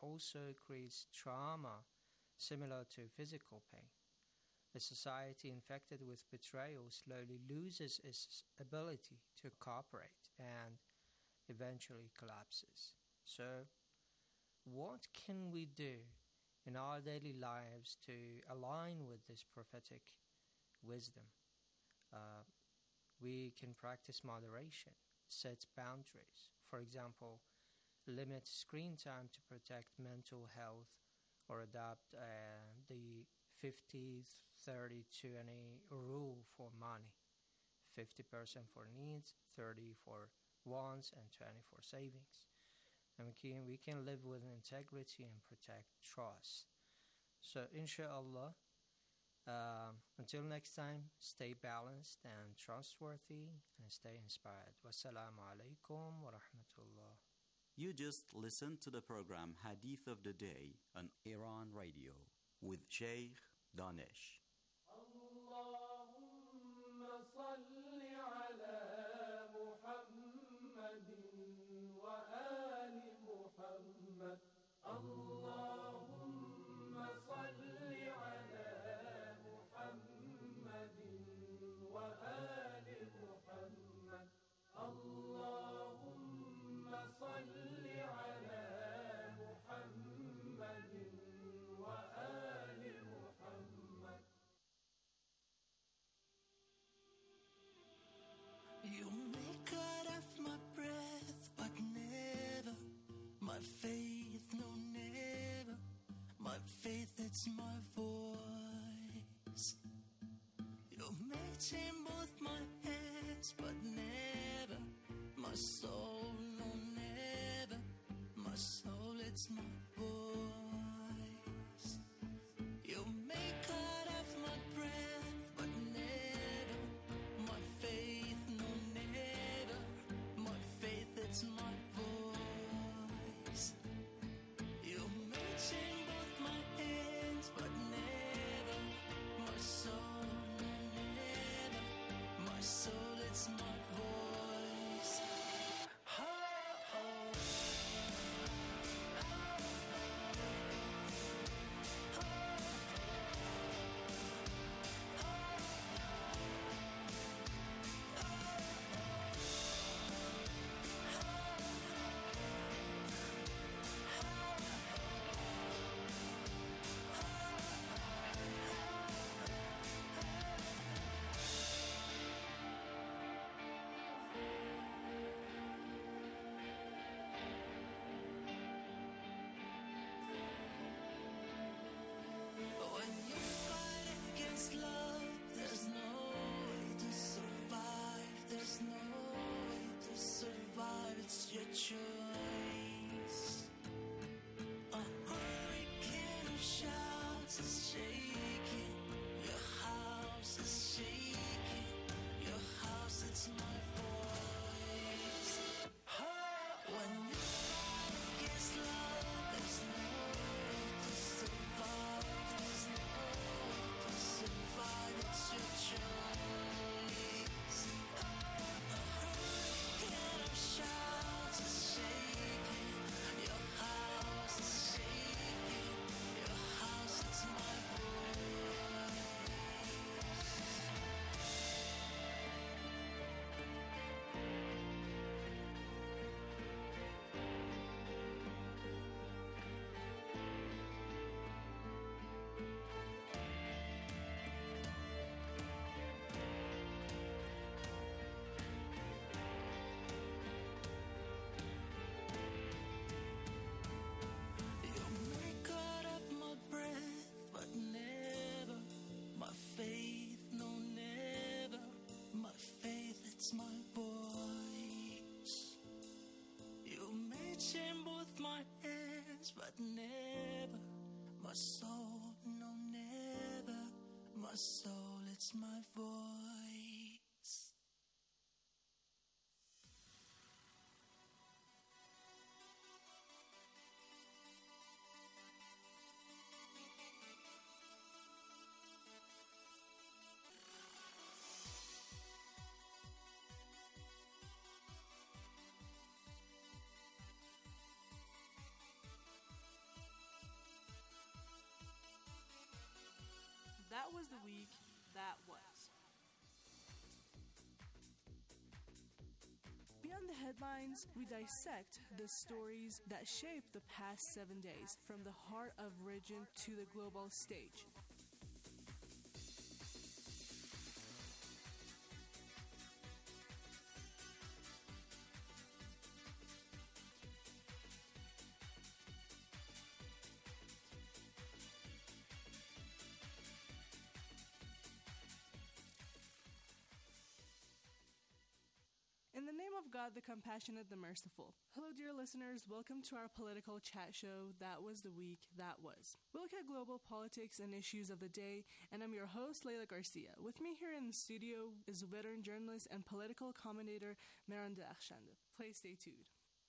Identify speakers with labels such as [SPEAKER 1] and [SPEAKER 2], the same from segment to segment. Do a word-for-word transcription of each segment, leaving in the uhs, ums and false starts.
[SPEAKER 1] also creates trauma similar to physical pain. A society infected with betrayal slowly loses its ability to cooperate and eventually collapses. So, what can we do in our daily lives to align with this prophetic wisdom? Uh, we can practice moderation, set boundaries. For example, limit screen time to protect mental health, or adopt uh, the fifty thirty twenty rule for money. fifty percent for needs, thirty for wants, and twenty for savings. And we can, we can live with integrity and protect trust. So inshallah, um, until next time, stay balanced and trustworthy, and stay inspired. Wassalamu alaikum wa rahmatullah.
[SPEAKER 2] You just listened to the program Hadith of the Day on Iran Radio with Sheikh Danish.
[SPEAKER 3] Allahumma salli ala Muhammadin wa ali Muhammad. Allahumma salli ala Muhammadin wa ali Muhammad. Allahumma salli ala Muhammadin wa ali Muhammad.
[SPEAKER 4] You may cut off my breath, but never my faith, no never my faith, it's my voice. You may chain both my hands, but never my soul, no never my soul, it's my voice. You may cut off my breath, but never my faith, no never my faith, it's my voice. You may chain both my hands, but never my soul, no never my soul, it's my voice. Oh, oh. When you fight against love, there's no way to survive. There's no way to survive. It's your choice. A hurricane of shouts is shaking. Your house is shaking. Your house, it's my voice. When you fight against love, there's no way to survive. There's no way to survive. It's your choice. A hurricane of shouts is shaking. Your house is shaking. Your house, it's my voice. You may cut up my breath, but never my faith, no never my faith, it's my voice. You may chain both my hands, but never my soul, no never my soul, it's my voice.
[SPEAKER 5] was the week that was. Beyond the headlines, we dissect the stories that shaped the past seven days, from the heart of region to the global stage. In the name of God, the compassionate, the merciful. Hello, dear listeners. Welcome to our political chat show, That Was the Week That Was. We look at global politics and issues of the day, and I'm your host, Leila Garcia. With me here in the studio is veteran journalist and political commentator, Mehran Derakhshande. Please stay tuned.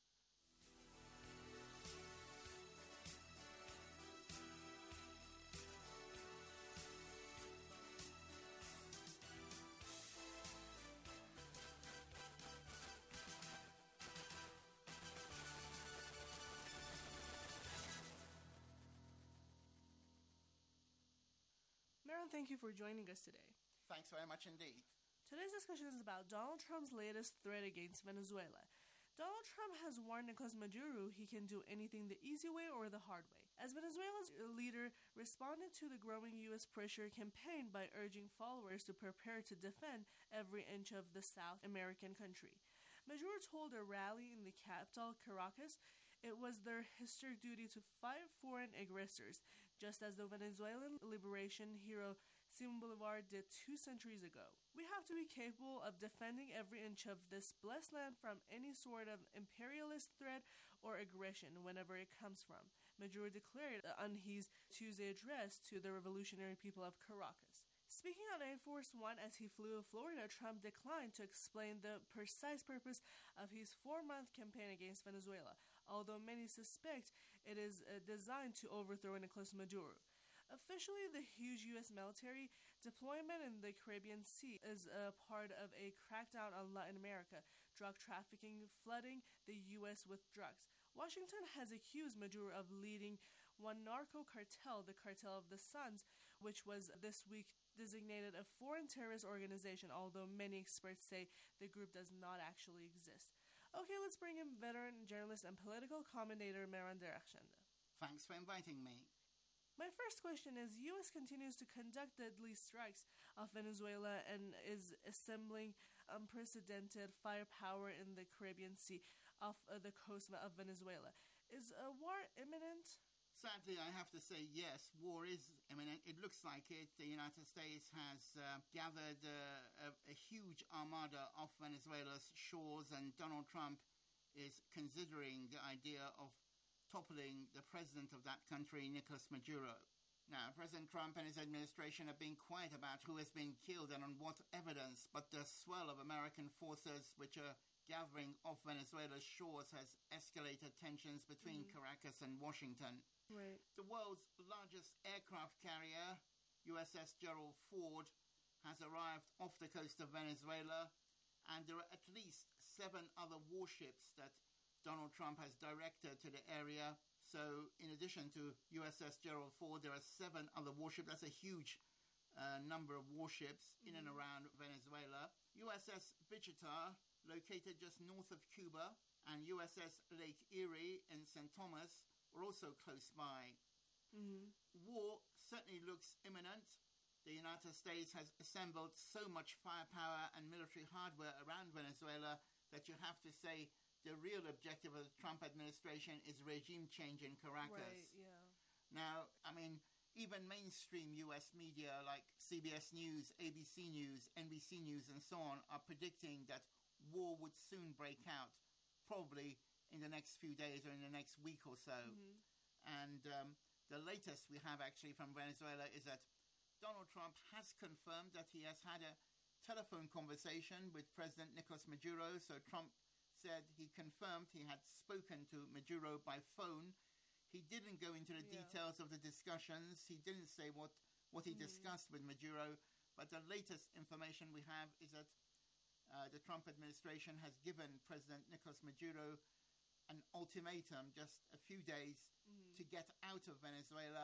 [SPEAKER 5] Mehran, thank you for joining us today.
[SPEAKER 6] Thanks very much indeed.
[SPEAKER 5] Today's discussion is about Donald Trump's latest threat against Venezuela. Donald Trump has warned Nicolas Maduro he can do anything the easy way or the hard way, as Venezuela's leader responded to the growing U S pressure campaign by urging followers to prepare to defend every inch of the South American country. Maduro told a rally in the capital, Caracas, it was their historic duty to fight foreign aggressors, just as the Venezuelan liberation hero Simon Bolivar did two centuries ago. We have to be capable of defending every inch of this blessed land from any sort of imperialist threat or aggression, whenever it comes from, Maduro declared on his Tuesday address to the revolutionary people of Caracas. Speaking on Air Force One as he flew to Florida, Trump declined to explain the precise purpose of his four-month campaign against Venezuela, although many suspect it is uh, designed to overthrow Nicolas Maduro. Officially, the huge U S military deployment in the Caribbean Sea is a part of a crackdown on Latin America, drug trafficking, flooding the U S with drugs. Washington has accused Maduro of leading one narco cartel, the Cartel of the Suns, which was this week designated a foreign terrorist organization, although many experts say the group does not actually exist. Okay, let's bring in veteran journalist and political commentator Mehran Derakhshande.
[SPEAKER 6] Thanks for inviting me.
[SPEAKER 5] My first question is, U S continues to conduct deadly strikes off Venezuela and is assembling unprecedented firepower in the Caribbean Sea off uh, the coast of Venezuela. Is a war imminent?
[SPEAKER 6] Sadly, I have to say yes, war is imminent. It looks like it. The United States has uh, gathered uh, a, a huge armada off Venezuela's shores, and Donald Trump is considering the idea of toppling the president of that country, Nicolas Maduro. Now, President Trump and his administration have been quiet about who has been killed and on what evidence, but the swell of American forces which are gathering off Venezuela's shores has escalated tensions between mm. Caracas and Washington.
[SPEAKER 5] Right.
[SPEAKER 6] The world's largest aircraft carrier, U S S Gerald Ford, has arrived off the coast of Venezuela, and there are at least seven other warships that Donald Trump has directed to the area. So in addition to U S S Gerald Ford, there are seven other warships. That's a huge uh, number of warships mm-hmm. in and around Venezuela. U S S Wichita, located just north of Cuba, and U S S Lake Erie in Saint Thomas are also close by.
[SPEAKER 5] Mm-hmm.
[SPEAKER 6] War certainly looks imminent. The United States has assembled so much firepower and military hardware around Venezuela that you have to say the real objective of the Trump administration is regime change in Caracas.
[SPEAKER 5] Right, yeah.
[SPEAKER 6] Now, I mean, even mainstream U S media like C B S News, A B C News, N B C News, and so on are predicting that war would soon break out, probably in the next few days or in the next week or so.
[SPEAKER 5] Mm-hmm.
[SPEAKER 6] And um, the latest we have actually from Venezuela is that Donald Trump has confirmed that he has had a telephone conversation with President Nicolas Maduro. So Trump said he confirmed he had spoken to Maduro by phone. He didn't go into the
[SPEAKER 5] yeah.
[SPEAKER 6] details of the discussions. He didn't say what, what he
[SPEAKER 5] mm-hmm.
[SPEAKER 6] discussed with Maduro. But the latest information we have is that uh, the Trump administration has given President Nicolas Maduro an ultimatum just a few days
[SPEAKER 5] mm-hmm.
[SPEAKER 6] to get out of Venezuela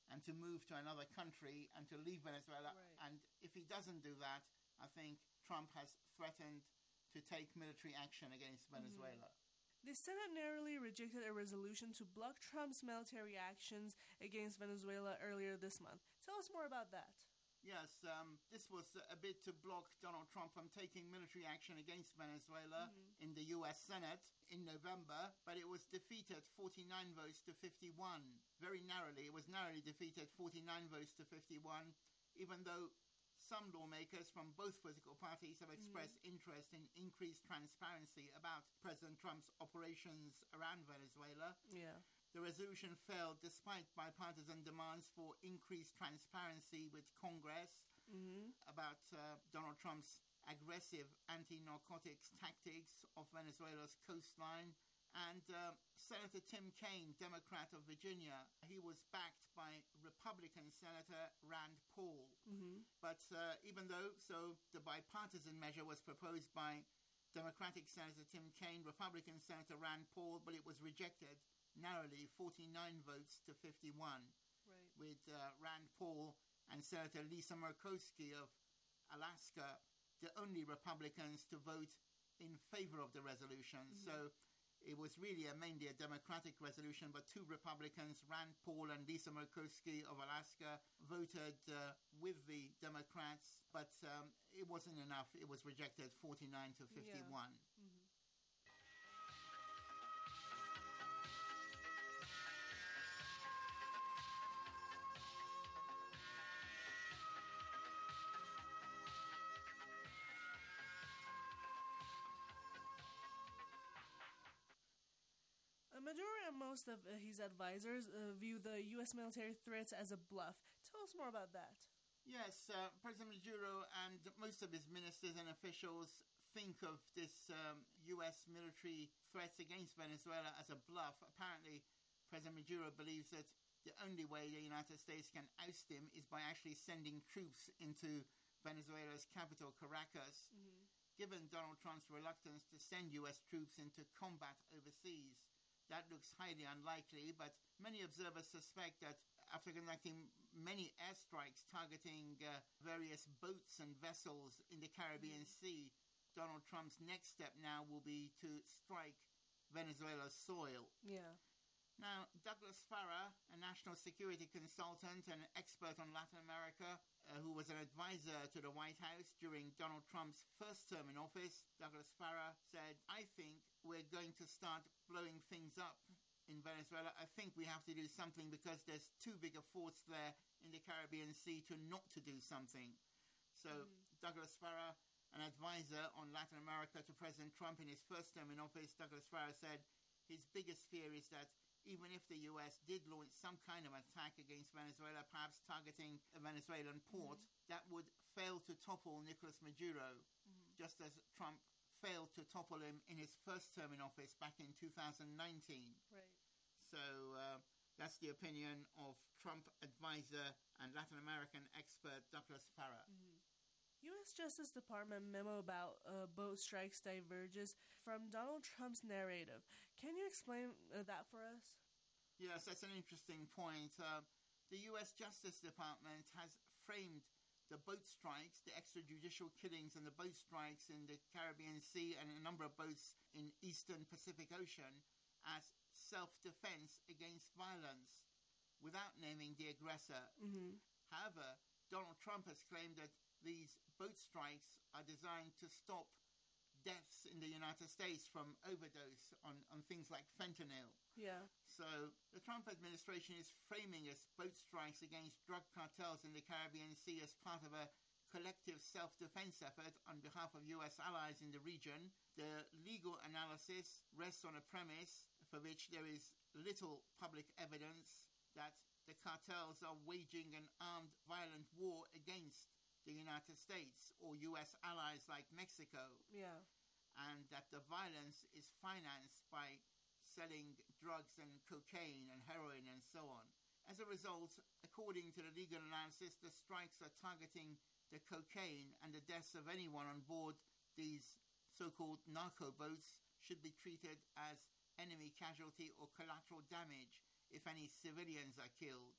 [SPEAKER 6] and to move to another country and to leave Venezuela.
[SPEAKER 5] Right.
[SPEAKER 6] And if he doesn't do that, I think Trump has threatened to take military action against Venezuela.
[SPEAKER 5] The Senate narrowly rejected a resolution to block Trump's military actions against Venezuela earlier this month. Tell us more about that.
[SPEAKER 6] Yes, um, this was a bit to block Donald Trump from taking military action against Venezuela
[SPEAKER 5] Mm-hmm.
[SPEAKER 6] in the U S Senate in November, but it was defeated forty-nine votes to fifty-one. Very narrowly. It was narrowly defeated forty-nine votes to fifty-one, even though some lawmakers from both political parties have expressed
[SPEAKER 5] Mm-hmm.
[SPEAKER 6] interest in increased transparency about President Trump's operations around Venezuela.
[SPEAKER 5] Yeah.
[SPEAKER 6] The resolution failed despite bipartisan demands for increased transparency with Congress
[SPEAKER 5] Mm-hmm.
[SPEAKER 6] about uh, Donald Trump's aggressive anti-narcotics tactics of Venezuela's coastline. And uh, Senator Tim Kaine, Democrat of Virginia, he was backed by Republican Senator Rand Paul.
[SPEAKER 5] Mm-hmm.
[SPEAKER 6] But uh, even though, so the bipartisan measure was proposed by Democratic Senator Tim Kaine, Republican Senator Rand Paul, but it was rejected narrowly, forty-nine votes to fifty-one,
[SPEAKER 5] Right.
[SPEAKER 6] with uh, Rand Paul and Senator Lisa Murkowski of Alaska, the only Republicans to vote in favor of the resolution.
[SPEAKER 5] Mm-hmm.
[SPEAKER 6] So it was really a, mainly a Democratic resolution, but two Republicans, Rand Paul and Lisa Murkowski of Alaska, voted uh, with the Democrats, but um, it wasn't enough. It was rejected forty-nine to fifty-one.
[SPEAKER 5] Mm-hmm. Maduro and most of uh, his advisors uh, view the U S military threats as a bluff. Tell us more about that.
[SPEAKER 6] Yes, uh, President Maduro and most of his ministers and officials think of this um, U S military threats against Venezuela as a bluff. Apparently, President Maduro believes that the only way the United States can oust him is by actually sending troops into Venezuela's capital, Caracas.
[SPEAKER 5] Mm-hmm.
[SPEAKER 6] Given Donald Trump's reluctance to send U S troops into combat overseas, that looks highly unlikely, but many observers suspect that after conducting many airstrikes targeting uh, various boats and vessels in the Caribbean Sea, Donald Trump's next step now will be to strike Venezuela's soil.
[SPEAKER 5] Yeah.
[SPEAKER 6] Now, Douglas Farah, a national security consultant and expert on Latin America, uh, who was an advisor to the White House during Donald Trump's first term in office, Douglas Farah said, I think we're going to start blowing things up in Venezuela. I think we have to do something because there's too big a force there in the Caribbean Sea to not to do something. So
[SPEAKER 5] Mm.
[SPEAKER 6] Douglas Farah, an advisor on Latin America to President Trump in his first term in office, Douglas Farah said his biggest fear is that even if the U S did launch some kind of attack against Venezuela, perhaps targeting a Venezuelan port,
[SPEAKER 5] Mm-hmm.
[SPEAKER 6] that would fail to topple Nicolas Maduro,
[SPEAKER 5] Mm-hmm.
[SPEAKER 6] just as Trump failed to topple him in his first term in office back in two thousand nineteen.
[SPEAKER 5] Right.
[SPEAKER 6] So uh, that's the opinion of Trump advisor and Latin American expert Douglas Farah.
[SPEAKER 5] Mm-hmm. U S Justice Department memo about uh, boat strikes diverges from Donald Trump's narrative. Can you explain uh, that for us?
[SPEAKER 6] Yes, that's an interesting point. Uh, the U S Justice Department has framed the boat strikes, the extrajudicial killings and the boat strikes in the Caribbean Sea and a number of boats in eastern Pacific Ocean as self-defense against violence without naming the aggressor.
[SPEAKER 5] Mm-hmm.
[SPEAKER 6] However, Donald Trump has claimed that these boat strikes are designed to stop deaths in the United States from overdose on, on things like fentanyl.
[SPEAKER 5] Yeah.
[SPEAKER 6] So the Trump administration is framing its boat strikes against drug cartels in the Caribbean Sea as part of a collective self-defense effort on behalf of U S allies in the region. The legal analysis rests on a premise for which there is little public evidence that the cartels are waging an armed violent war against the United States or U S allies like Mexico,
[SPEAKER 5] Yeah.
[SPEAKER 6] and that the violence is financed by selling drugs and cocaine and heroin and so on. As a result, according to the legal analysis, the strikes are targeting the cocaine, and the deaths of anyone on board these so-called narco boats should be treated as enemy casualty or collateral damage if any civilians are killed.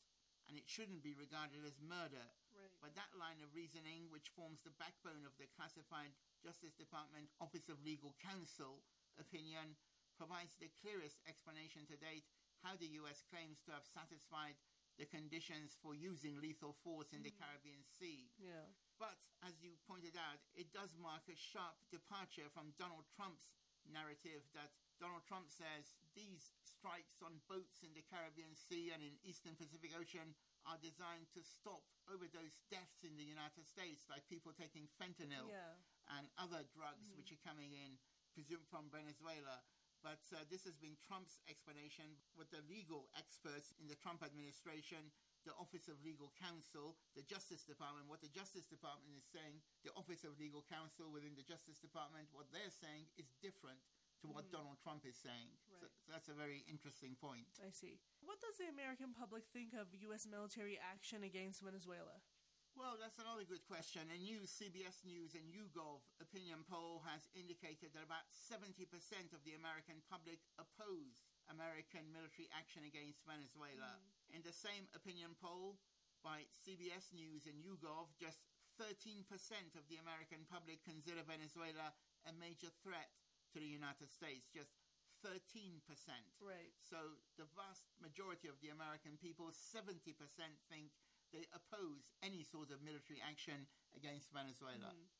[SPEAKER 6] and it shouldn't be regarded as murder.
[SPEAKER 5] Right.
[SPEAKER 6] But that line of reasoning, which forms the backbone of the classified Justice Department Office of Legal Counsel opinion, provides the clearest explanation to date how the U S claims to have satisfied the conditions for using lethal force in the Caribbean Sea.
[SPEAKER 5] Yeah.
[SPEAKER 6] But, as you pointed out, it does mark a sharp departure from Donald Trump's narrative that Donald Trump says these strikes on boats in the Caribbean Sea and in Eastern Pacific Ocean are designed to stop overdose deaths in the United States, like people taking fentanyl
[SPEAKER 5] Yeah.
[SPEAKER 6] and other drugs which are coming in, presumed from Venezuela. But uh, this has been Trump's explanation. With the legal experts in the Trump administration, the Office of Legal Counsel, the Justice Department, what the Justice Department is saying, the Office of Legal Counsel within the Justice Department, what they're saying is different to what Donald Trump is saying.
[SPEAKER 5] Right.
[SPEAKER 6] So, so that's a very interesting point.
[SPEAKER 5] I see. What does the American public think of U S military action against Venezuela?
[SPEAKER 6] Well, that's another good question. A new C B S News and YouGov opinion poll has indicated that about seventy percent of the American public oppose American military action against Venezuela. In the same opinion poll by C B S News and YouGov, just thirteen percent of the American public consider Venezuela a major threat to the United States. Just thirteen percent.
[SPEAKER 5] Right.
[SPEAKER 6] So the vast majority of the American people, seventy percent, think they oppose any sort of military action against Venezuela.
[SPEAKER 5] Mm.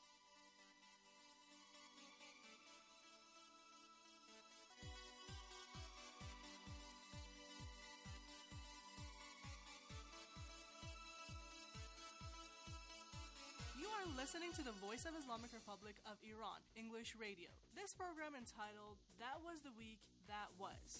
[SPEAKER 5] You are listening to the Voice of Islamic Republic of Iran, English Radio. This program entitled, That Was the Week That Was.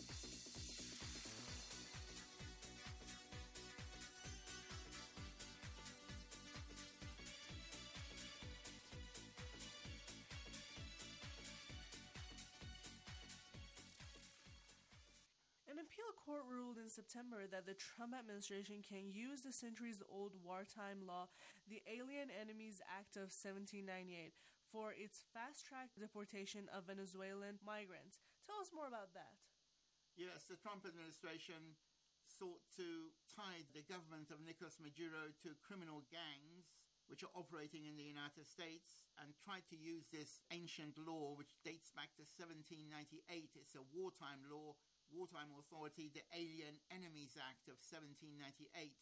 [SPEAKER 5] An appeal court ruled in September that the Trump administration can use the centuries-old wartime law, the Alien Enemies Act of seventeen ninety-eight, for its fast-track deportation of Venezuelan migrants. Tell us more about that.
[SPEAKER 6] Yes, the Trump administration sought to tie the government of Nicolas Maduro to criminal gangs which are operating in the United States, and tried to use this ancient law, which dates back to seventeen ninety-eight. It's a wartime law, wartime authority, the Alien Enemies Act of seventeen ninety-eight.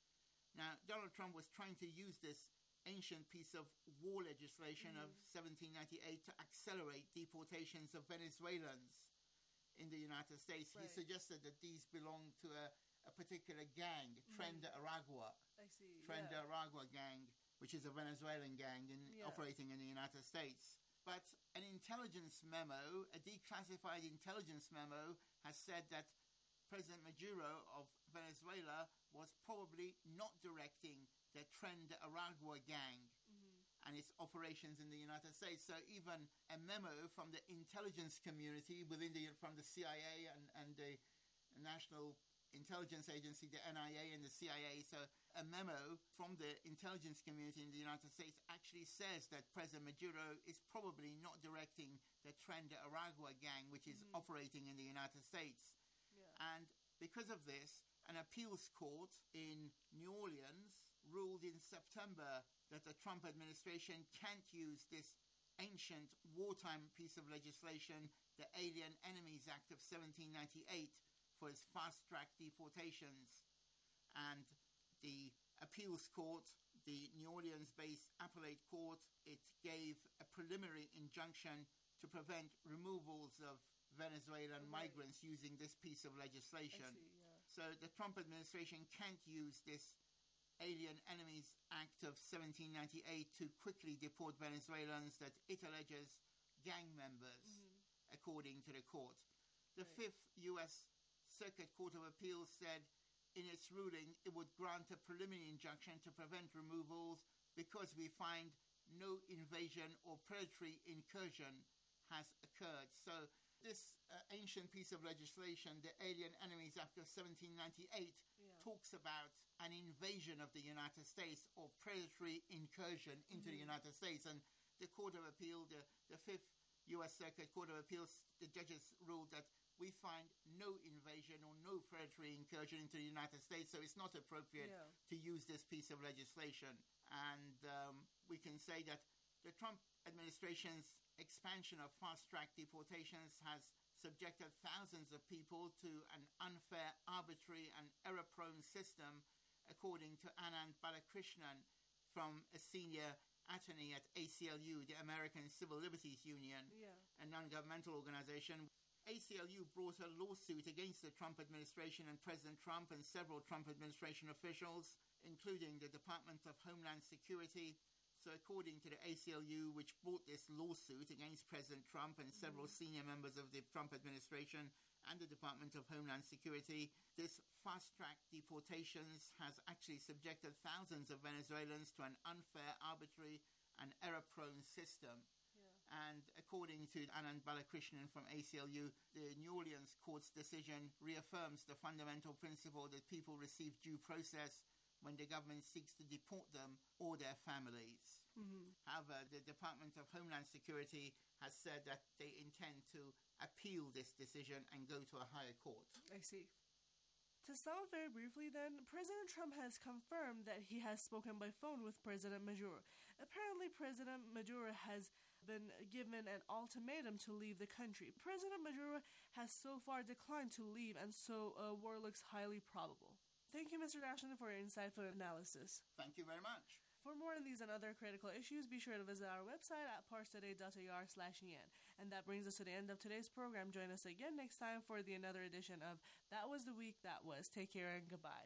[SPEAKER 6] Now, Donald Trump was trying to use this ancient piece of war legislation mm-hmm. of seventeen ninety-eight to accelerate deportations of Venezuelans in the United States.
[SPEAKER 5] Right.
[SPEAKER 6] He suggested that these belonged to a, a particular gang, Tren de Aragua.
[SPEAKER 5] I see.
[SPEAKER 6] Tren de
[SPEAKER 5] yeah.
[SPEAKER 6] Aragua gang, which is a Venezuelan gang in,
[SPEAKER 5] Yeah.
[SPEAKER 6] operating in the United States. But an intelligence memo, a declassified intelligence memo, has said that President Maduro of Venezuela was probably not directing the Tren de Aragua gang
[SPEAKER 5] Mm-hmm.
[SPEAKER 6] and its operations in the United States. So even a memo from the intelligence community within the from the C I A and, and the National Intelligence Agency, the N I A and the C I A, so a memo from the intelligence community in the United States actually says that President Maduro is probably not directing the Tren de Aragua gang, which is
[SPEAKER 5] Mhm.
[SPEAKER 6] operating in the United States.
[SPEAKER 5] Yeah.
[SPEAKER 6] And because of this, an appeals court in New Orleans ruled in September that the Trump administration can't use this ancient wartime piece of legislation, the Alien Enemies Act of seventeen ninety-eight, for its fast-track deportations. And the appeals court, the New Orleans-based appellate court, it gave a preliminary injunction to prevent removals of Venezuelan
[SPEAKER 5] Right.
[SPEAKER 6] migrants using this piece of
[SPEAKER 5] I
[SPEAKER 6] legislation.
[SPEAKER 5] see, yeah.
[SPEAKER 6] So the Trump administration can't use this Alien Enemies Act of seventeen ninety-eight to quickly deport Venezuelans that it alleges gang members,
[SPEAKER 5] Mhm.
[SPEAKER 6] according to the court. The
[SPEAKER 5] Right.
[SPEAKER 6] Fifth U S Circuit Court of Appeals said in its ruling it would grant a preliminary injunction to prevent removals because we find no invasion or predatory incursion has occurred. So this uh, ancient piece of legislation, the Alien Enemies Act of seventeen ninety-eight,
[SPEAKER 5] Yeah.
[SPEAKER 6] talks about an invasion of the United States or predatory incursion into the
[SPEAKER 5] Mhm.
[SPEAKER 6] United States. And the Court of Appeal, the, the Fifth U S Circuit Court of Appeals, the judges ruled that we find no invasion or no predatory incursion into the United States, so it's not appropriate
[SPEAKER 5] Yeah.
[SPEAKER 6] to use this piece of legislation. And um, we can say that the Trump administration's expansion of fast-track deportations has subjected thousands of people to an unfair, arbitrary, and error-prone system, according to Anand Balakrishnan, from a senior attorney at A C L U, the American Civil Liberties Union,
[SPEAKER 5] Yeah.
[SPEAKER 6] a non-governmental organization. A C L U brought a lawsuit against the Trump administration and President Trump and several Trump administration officials, including the Department of Homeland Security. So according to the A C L U, which brought this lawsuit against President Trump and several mm-hmm. senior members of the Trump administration and the Department of Homeland Security, this fast-track deportations has actually subjected thousands of Venezuelans to an unfair, arbitrary, and error-prone system.
[SPEAKER 5] Yeah.
[SPEAKER 6] And according to Anand Balakrishnan from A C L U, the New Orleans court's decision reaffirms the fundamental principle that people receive due process when the government seeks to deport them or their families.
[SPEAKER 5] Mm-hmm.
[SPEAKER 6] However, the Department of Homeland Security has said that they intend to appeal this decision and go to a higher court.
[SPEAKER 5] I see. To sum up very briefly then, President Trump has confirmed that he has spoken by phone with President Maduro. Apparently, President Maduro has been given an ultimatum to leave the country. President Maduro has so far declined to leave, and so a war looks highly probable. Thank you, Mister Dashton, for your insightful analysis.
[SPEAKER 6] Thank you very much.
[SPEAKER 5] For more on these and other critical issues, be sure to visit our website at parstoday dot a r slash e n. And that brings us to the end of today's program. Join us again next time for the another edition of That Was the Week That Was. Take care and goodbye.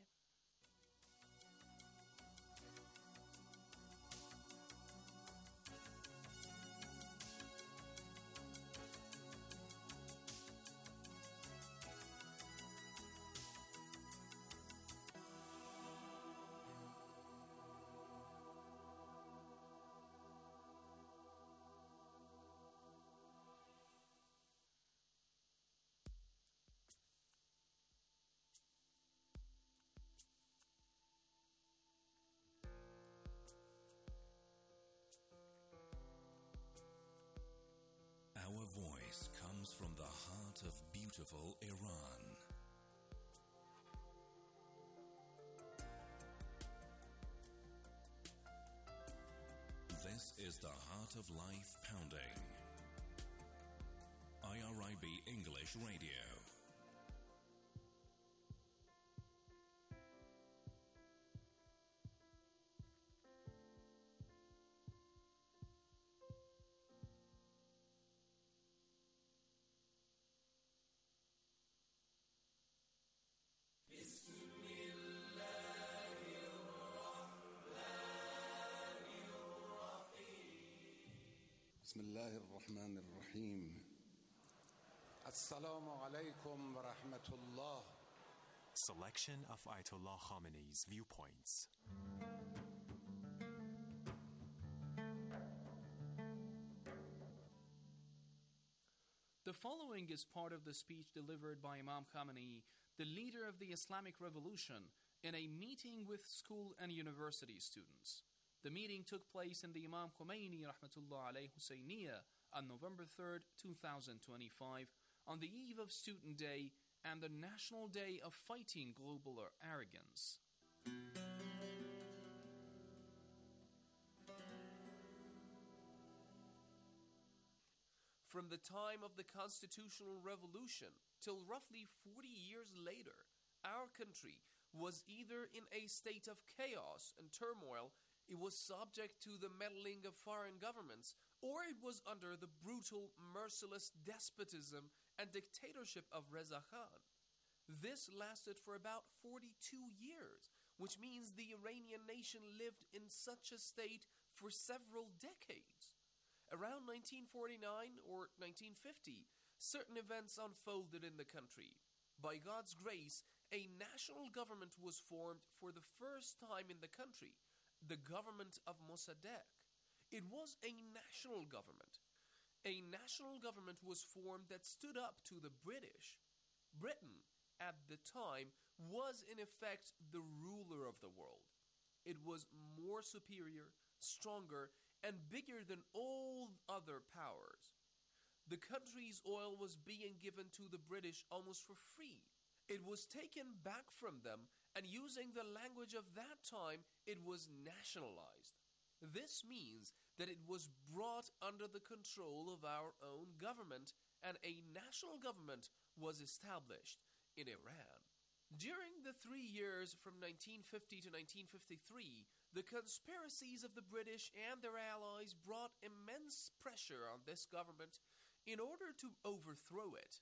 [SPEAKER 7] Our voice comes from the heart of beautiful Iran. This is the Heart of Life Pounding. I R I B English Radio.
[SPEAKER 8] بسم الله الرحمن الرحيم السلام عليكم ورحمة الله.
[SPEAKER 9] Selection of Ayatollah Khamenei's viewpoints.
[SPEAKER 10] The following is part of the speech delivered by Imam Khamenei, the leader of the Islamic Revolution, in a meeting with school and university students. The meeting took place in the Imam Khomeini Rahmatullah Alayhi Husseiniya on November third, twenty twenty-five, on the eve of Student Day and the National Day of Fighting Global Arrogance. From the time of the Constitutional Revolution till roughly forty years later, our country was either in a state of chaos and turmoil, it was subject to the meddling of foreign governments, or it was under the brutal, merciless despotism and dictatorship of Reza Khan. This lasted for about forty-two years, which means the Iranian nation lived in such a state for several decades. Around nineteen forty-nine or nineteen fifty, certain events unfolded in the country. By God's grace, a national government was formed for the first time in the country, the government of Mossadegh. It was a national government. A national government was formed that stood up to the British. Britain, at the time, was in effect the ruler of the world. It was more superior, stronger, and bigger than all other powers. the country's oil was being given to the British almost for free. It was taken back from them, and using the language of that time, it was nationalized. This means that it was brought under the control of our own government, and a national government was established in Iran. During the three years from nineteen fifty to nineteen fifty-three, the conspiracies of the British and their allies brought immense pressure on this government in order to overthrow it.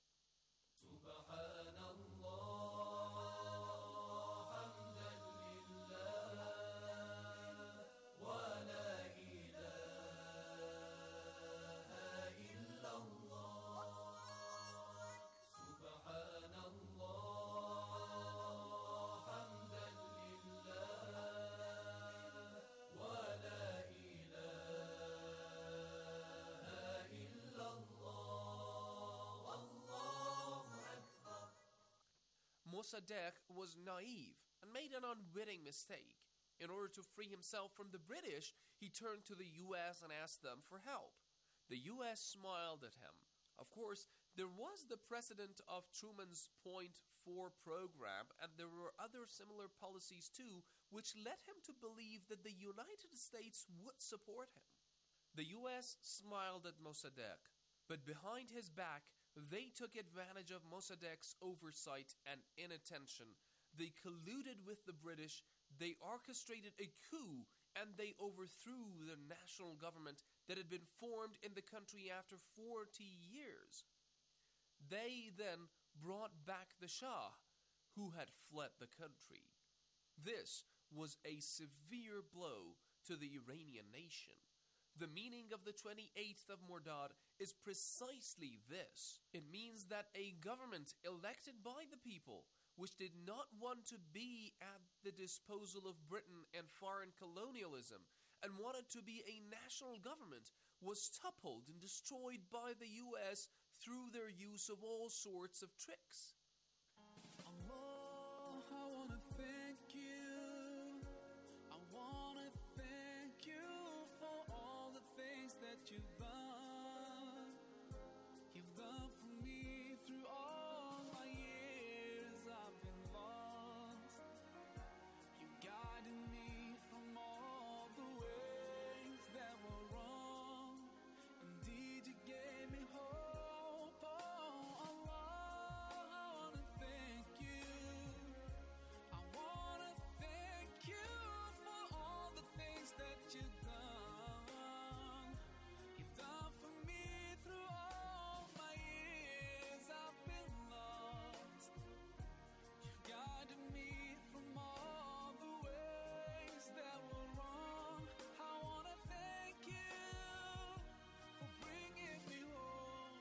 [SPEAKER 10] Mossadegh was naive and made an unwitting mistake. In order to free himself from the British, he turned to the U S and asked them for help. The U S smiled at him. Of course, there was the precedent of Truman's Point four program, and there were other similar policies too, which led him to believe that the United States would support him. The U S smiled at Mossadegh, but behind his back, they took advantage of Mossadegh's oversight and inattention. They colluded with the British, they orchestrated a coup, and they overthrew the national government that had been formed in the country after forty years. They then brought back the Shah, who had fled the country. This was a severe blow to the Iranian nation. The meaning of the twenty-eighth of Mordad is precisely this. It means that a government elected by the people, which did not want to be at the disposal of Britain and foreign colonialism, and wanted to be a national government, was toppled and destroyed by the U S through their use of all sorts of tricks.
[SPEAKER 11] Allah, I wanna thank you. I wanna thank you for all the things that you've done. You've done for me through all my years I've been lost. You guided me from all the ways that were wrong. Indeed, you gave me hope. Oh, Allah, I wanna thank you. I wanna thank you for all the things that you've done. You've done for me through all my years I've been lost. You've guided me from all the ways that were wrong. I wanna thank you for bringing me home.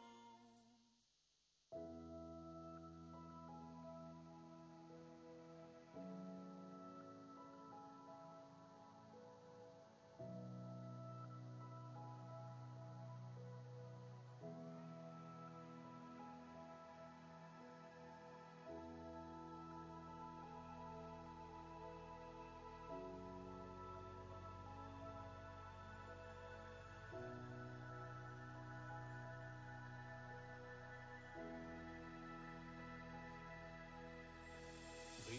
[SPEAKER 12] The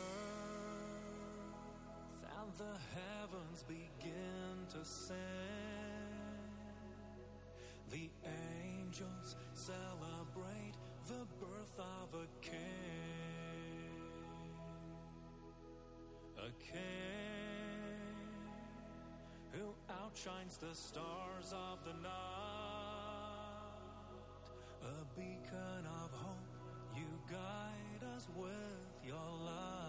[SPEAKER 12] earth and the heavens begin to sing. The angels celebrate the birth of a king. A king who outshines the stars of the night. A beacon of hope, you guide us with your light.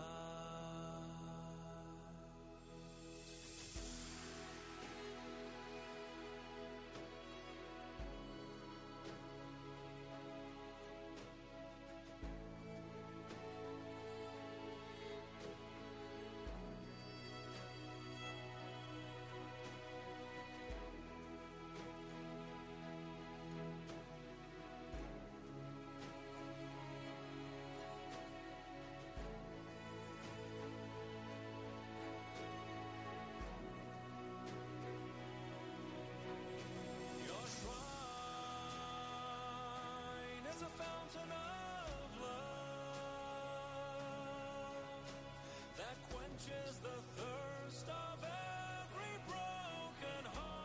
[SPEAKER 12] quenches the thirst of every broken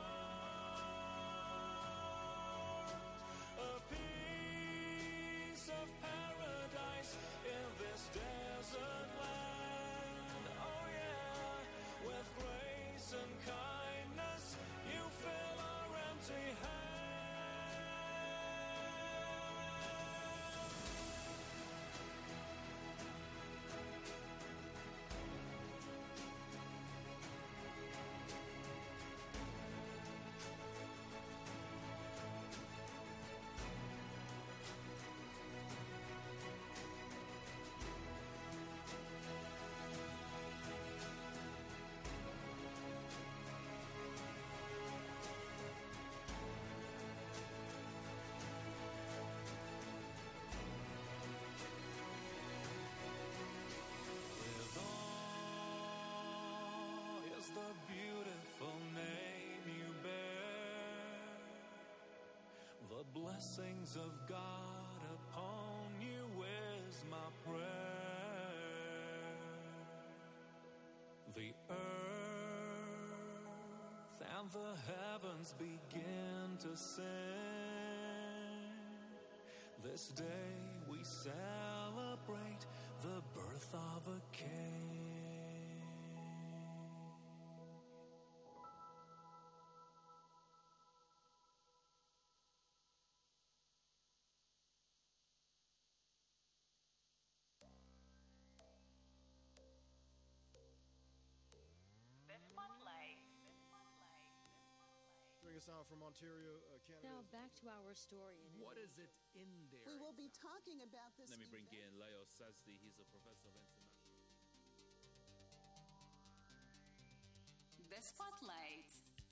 [SPEAKER 12] heart. A piece of paradise in this desert land. Oh yeah, with grace and kindness you fill our empty hands. With awe is the beautiful name you bear. The blessings of God upon you is my prayer. The earth and the heavens begin to sing. This day we celebrate the birth of a king.
[SPEAKER 13] Bring us out from Ontario, uh, Canada.
[SPEAKER 14] Now back to our story.
[SPEAKER 15] What is it in there?
[SPEAKER 16] We will be talking about this.
[SPEAKER 15] Let me bring in Leo Sazdi. He's a professor of international.
[SPEAKER 17] The Spotlight.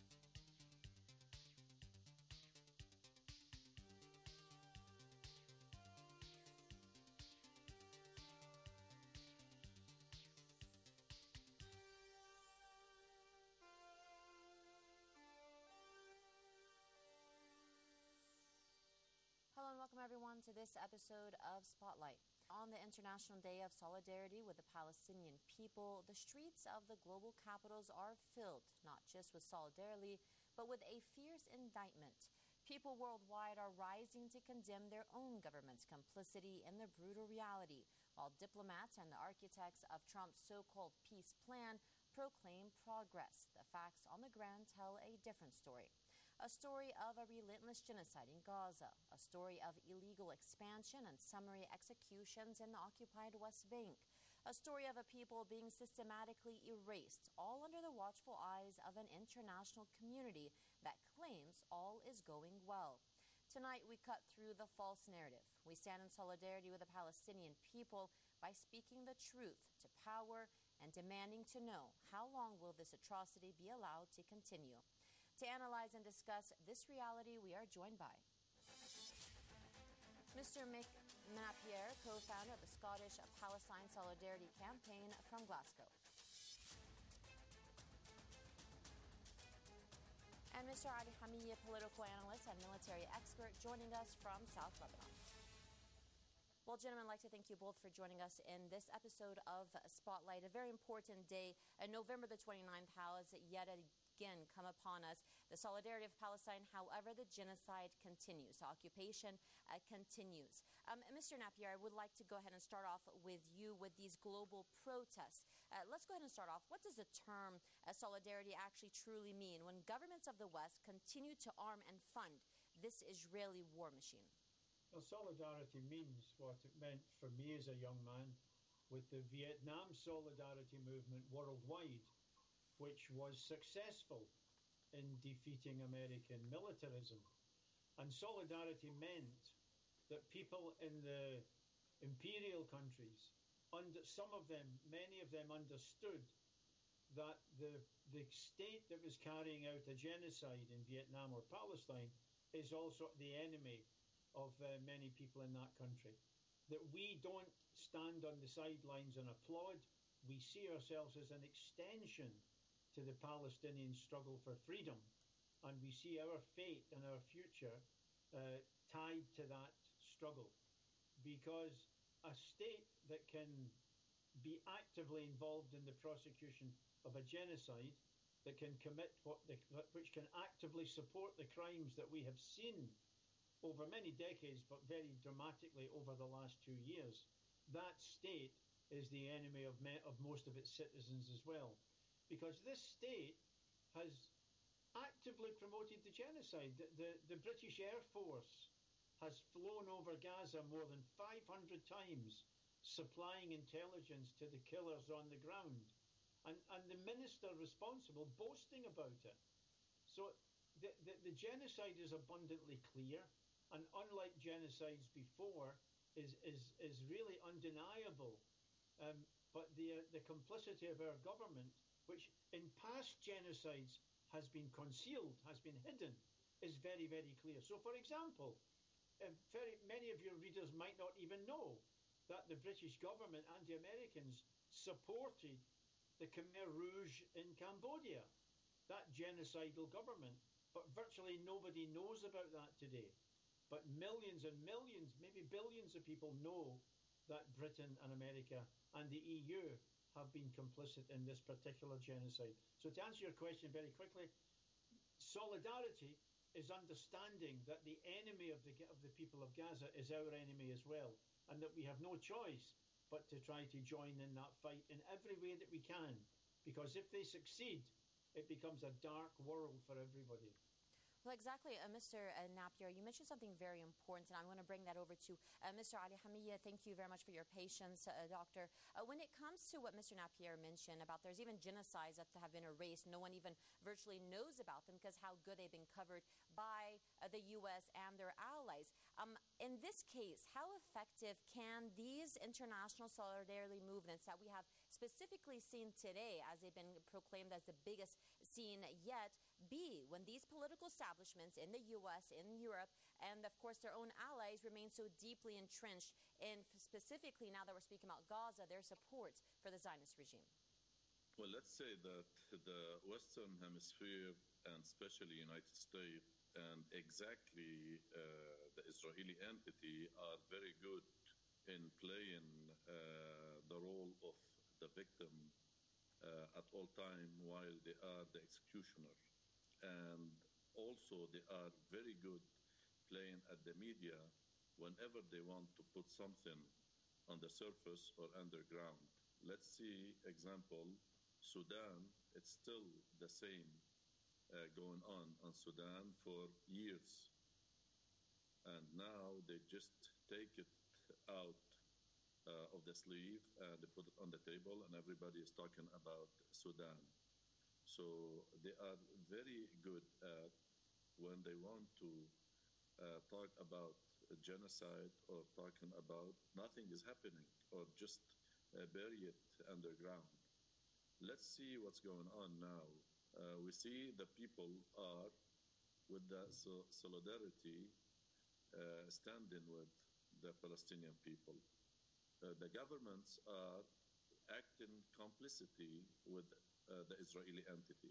[SPEAKER 18] Hello and welcome everyone to this episode of Spotlight. On the International Day of Solidarity with the Palestinian people, the streets of the global capitals are filled not just with solidarity, but with a fierce indictment. People worldwide are rising to condemn their own government's complicity in the brutal reality, while diplomats and the architects of Trump's so-called peace plan proclaim progress. The facts on the ground tell a different story. A story of a relentless genocide in Gaza, a story of illegal expansion and summary executions in the occupied West Bank, a story of a people being systematically erased, all under the watchful eyes of an international community that claims all is going well. Tonight, we cut through the false narrative. We stand in solidarity with the Palestinian people by speaking the truth to power and demanding to know how long will this atrocity be allowed to continue. To analyze and discuss this reality, we are joined by Mister Mick Napier, co-founder of the Scottish Palestine Solidarity Campaign from Glasgow. And Mister Ali Hamia, political analyst and military expert, joining us from South Lebanon. Well, gentlemen, I'd like to thank you both for joining us in this episode of Spotlight, a very important day. Uh, November the twenty-ninth has yet again come upon us. The solidarity of Palestine, however, the genocide continues. The occupation uh, continues. Um, Mister Napier, I would like to go ahead and start off with you with these global protests. Uh, let's go ahead and start off. What does the term uh, solidarity actually truly mean when governments of the West continue to arm and fund this Israeli war machine?
[SPEAKER 19] Well, solidarity means what it meant for me as a young man with the Vietnam Solidarity Movement worldwide, which was successful in defeating American militarism. And solidarity meant that people in the imperial countries, under, some of them, many of them understood that the, the state that was carrying out a genocide in Vietnam or Palestine is also the enemy of uh, many people in that country. That we don't stand on the sidelines and applaud. We see ourselves as an extension to the Palestinian struggle for freedom. And we see our fate and our future uh, tied to that struggle. Because a state that can be actively involved in the prosecution of a genocide that can commit what the, which can actively support the crimes that we have seen over many decades, but very dramatically over the last two years, that state is the enemy of, me, of most of its citizens as well. Because this state has actively promoted the genocide. The, the, the British Air Force has flown over Gaza more than five hundred times, supplying intelligence to the killers on the ground. And, and the minister responsible boasting about it. So the, the, the genocide is abundantly clear, and unlike genocides before, is, is, is really undeniable. Um, but the, uh, the complicity of our government, which in past genocides has been concealed, has been hidden, is very, very clear. So, for example, uh, very many of your readers might not even know that the British government and the Americans supported the Khmer Rouge in Cambodia, that genocidal government. But virtually nobody knows about that today. But millions and millions, maybe billions of people know that Britain and America and the E U have been complicit in this particular genocide. So to answer your question very quickly, solidarity is understanding that the enemy of the, of the people of Gaza is our enemy as well, and that we have no choice but to try to join in that fight in every way that we can, because if they succeed, it becomes a dark world for everybody.
[SPEAKER 18] Well, exactly, uh, Mister Uh, Napier, you mentioned something very important, and I'm going to bring that over to uh, Mister Ali Hamia. Thank you very much for your patience, uh, Doctor. Uh, when it comes to what Mister Napier mentioned about there's even genocides that have been erased, no one even virtually knows about them because how good they've been covered by uh, the U S and their allies. Um, in this case, how effective can these international solidarity movements that we have specifically seen today, as they've been proclaimed as the biggest seen yet, be when these political establishments in the U S, in Europe, and of course their own allies remain so deeply entrenched in, specifically now that we're speaking about Gaza, their support for the Zionist regime?
[SPEAKER 14] Well, let's say that the Western Hemisphere, and especially United States, and exactly uh, the Israeli entity are very good in playing uh, the role of the victim uh, at all time while they are the executioner. And also they are very good playing at the media whenever they want to put something on the surface or underground. Let's see, example, Sudan, it's still the same uh, going on in Sudan for years. And now they just take it out uh, of the sleeve and they put it on the table and everybody is talking about Sudan. So they are very good at when they want to uh, talk about genocide or talking about nothing is happening or just uh, bury it underground. Let's see what's going on now. Uh, we see the people are with the so- solidarity uh, standing with the Palestinian people. Uh, the governments are acting complicity with uh, the Israeli entity.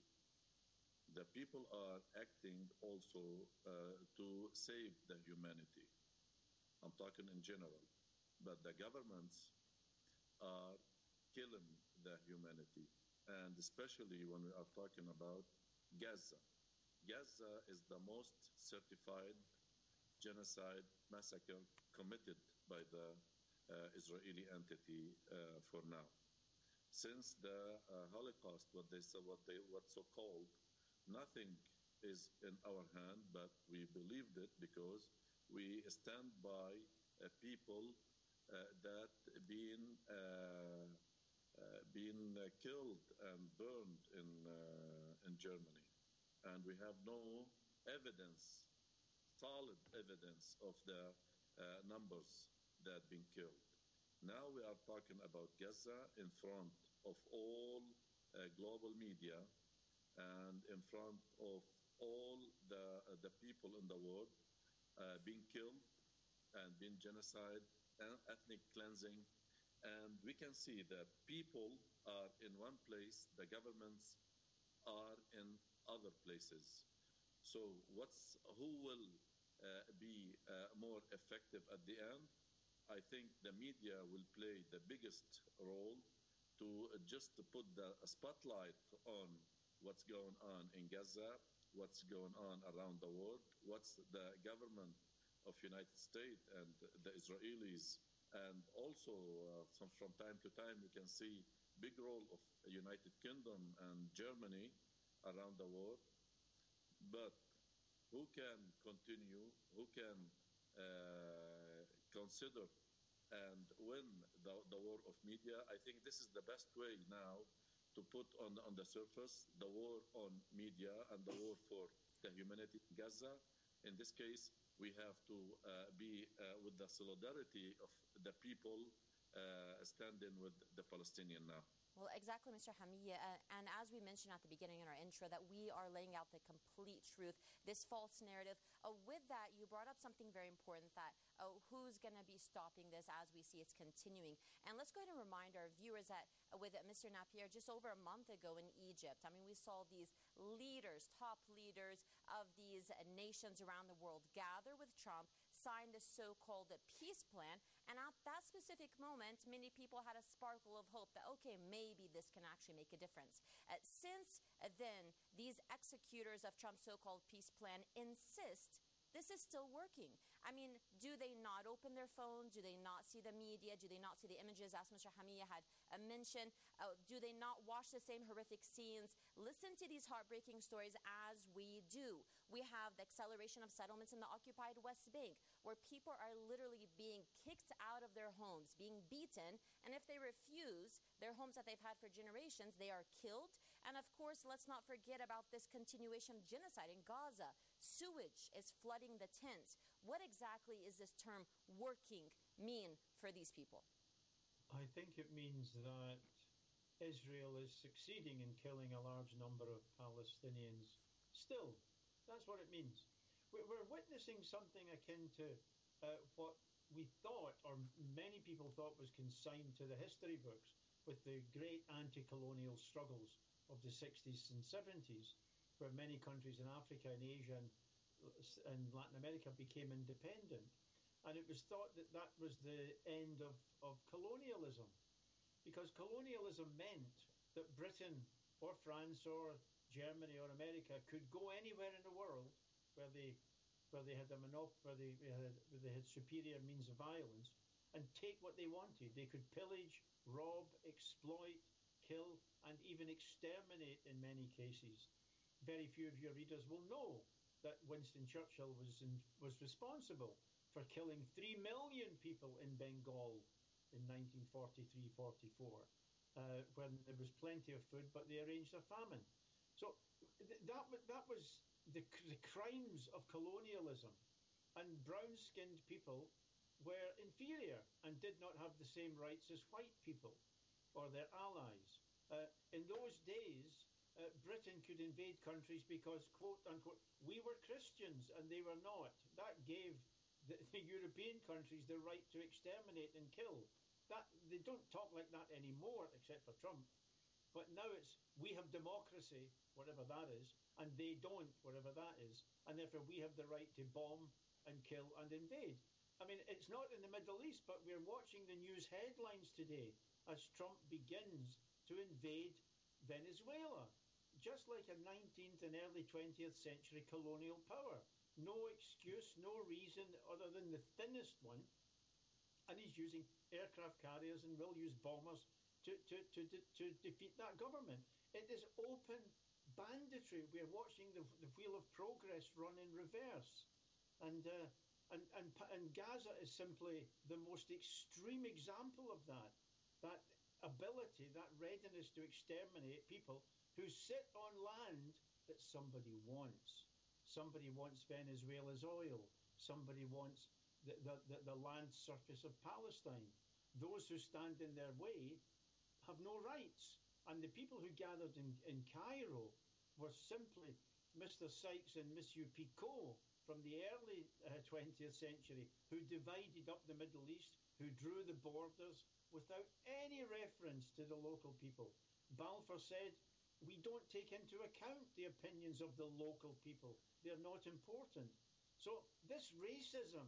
[SPEAKER 14] The people are acting also uh, to save the humanity. I'm talking in general. But the governments are killing the humanity. And especially when we are talking about Gaza. Gaza is the most certified genocide massacre committed by the uh, Israeli entity uh, for now. Since the uh, Holocaust, what they so what they what so called, nothing is in our hand, but we believed it because we stand by uh, people uh, that being uh, uh, being uh, killed and burned in uh, in Germany, and we have no evidence, solid evidence of the uh, numbers that have been killed. Now we are talking about Gaza in front of all uh, global media and in front of all the uh, the people in the world uh, being killed and being genocide and ethnic cleansing. And we can see that people are in one place, the governments are in other places. So what's who will uh, be uh, more effective at the end? I think the media will play the biggest role to uh, just to put the spotlight on what's going on in Gaza, what's going on around the world, what's the government of United States and the Israelis, and also uh, some, from time to time we can see big role of United Kingdom and Germany around the world. But who can continue, who can uh, consider and win the, the war of media? I think this is the best way now to put on, on the surface the war on media and the war for the humanity in Gaza. In this case, we have to uh, be uh, with the solidarity of the people uh, standing with the Palestinian now.
[SPEAKER 18] Well, exactly, Mister Hamia. Uh, and as we mentioned at the beginning in our intro, that we are laying out the complete truth, this false narrative. Uh, with that, you brought up something very important, that uh, who's going to be stopping this as we see it's continuing. And let's go ahead and remind our viewers that uh, with uh, Mister Napier, just over a month ago in Egypt, I mean, we saw these leaders, top leaders of these uh, nations around the world gather with Trump, sign the so-called peace plan. And at that specific moment, many people had a sparkle of hope that, okay, maybe this can actually make a difference. Uh, since uh, then, these executors of Trump's so-called peace plan insist this is still working. I mean, do they not open their phones? Do they not see the media? Do they not see the images, as Mister Hamia had uh, mentioned? Uh, do they not watch the same horrific scenes? Listen to these heartbreaking stories as we do. We have the acceleration of settlements in the occupied West Bank, where people are literally being kicked out of their homes, being beaten, and if they refuse their homes that they've had for generations, they are killed. And of course, let's not forget about this continuation of genocide in Gaza. Sewage is flooding the tents. What exactly is this term working mean for these people?
[SPEAKER 19] I think it means that Israel is succeeding in killing a large number of Palestinians. Still, that's what it means. We're witnessing something akin to uh, what we thought, or many people thought, was consigned to the history books with the great anti-colonial struggles of the sixties and seventies, where many countries in Africa and Asia and, and Latin America became independent. And it was thought that that was the end of, of colonialism, because colonialism meant that Britain or France or Germany or America could go anywhere in the world where they where they had a monop- where they, had, where they had superior means of violence, and take what they wanted. They could pillage, rob, exploit, kill, and even exterminate in many cases. Very few of your readers will know that Winston Churchill was in, was responsible for killing three million people in Bengal in nineteen forty-three forty-four, uh, when there was plenty of food, but they arranged a famine. So th- that, that was the, the crimes of colonialism. And brown-skinned people were inferior and did not have the same rights as white people or their allies. Uh, in those days, uh, Britain could invade countries because, quote unquote, we were Christians and they were not. That gave the, the European countries the right to exterminate and kill. That they don't talk like that anymore, except for Trump. But now it's, we have democracy, whatever that is, and they don't, whatever that is. And therefore we have the right to bomb and kill and invade. I mean, it's not in the Middle East, but we're watching the news headlines today as Trump begins to invade Venezuela, just like a nineteenth and early twentieth century colonial power. No excuse, no reason other than the thinnest one. And he's using aircraft carriers and will use bombers to, to, to, to, to defeat that government. It is open banditry. We're watching the, the wheel of progress run in reverse. And, uh, and, and, and Gaza is simply the most extreme example of that. That ability, that readiness to exterminate people who sit on land that somebody wants. Somebody wants Venezuela's oil. Somebody wants the, the, the, the land surface of Palestine. Those who stand in their way have no rights. And the people who gathered in, in Cairo were simply Mister Sykes and Monsieur Picot from the early uh, twentieth century, who divided up the Middle East, who drew the borders without any reference to the local people. Balfour said, we don't take into account the opinions of the local people. They're not important. So this racism